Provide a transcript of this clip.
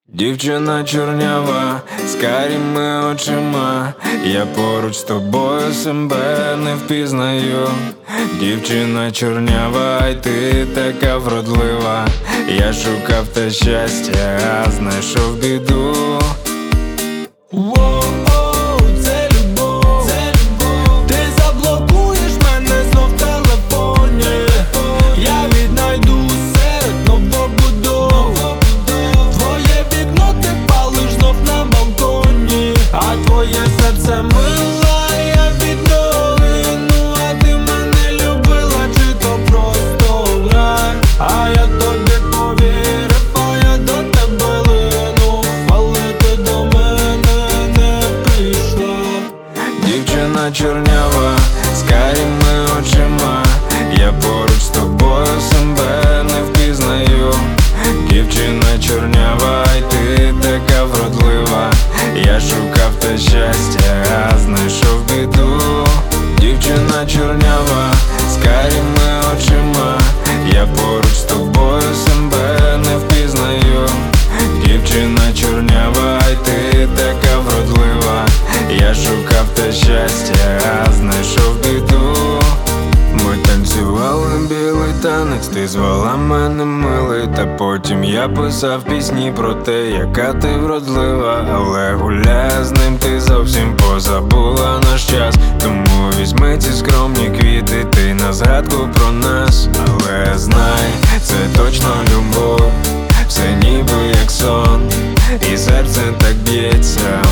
Дівчина чорнява, з карими очима, я поруч з тобою себе не впізнаю. Дівчина чорнява, й ти така вродлива. Я шукав те щастя, а знайшов біду. Твоє серце мила, я підновину, а ти мене любила, чи то просто гра? А я тобі повірив, а я до тебе лину, але ти до мене не прийшла. Дівчина чорнява, з карими очима, я поруч з тобою себе не впізнаю. Дівчина чорнява, й ти така вродлива. Я шукав те щастя, а знайшов біду. Дівчина чорнява, з карими очима, я поруч з тобою себе не впізнаю. Дівчина чорнява, й ти така вродлива. Я шукав те щастя, а знайшов біду. Ми танцювали білий танець, ти звала мене милий, та потім я писав пісні про те, яка ти вродлива. Але гуляя з ним, ти зовсім позабула наш час. Тому візьми ці скромні квіти, ти на згадку про нас. Але знай, це точно любов, все ніби як сон, і серце так б'ється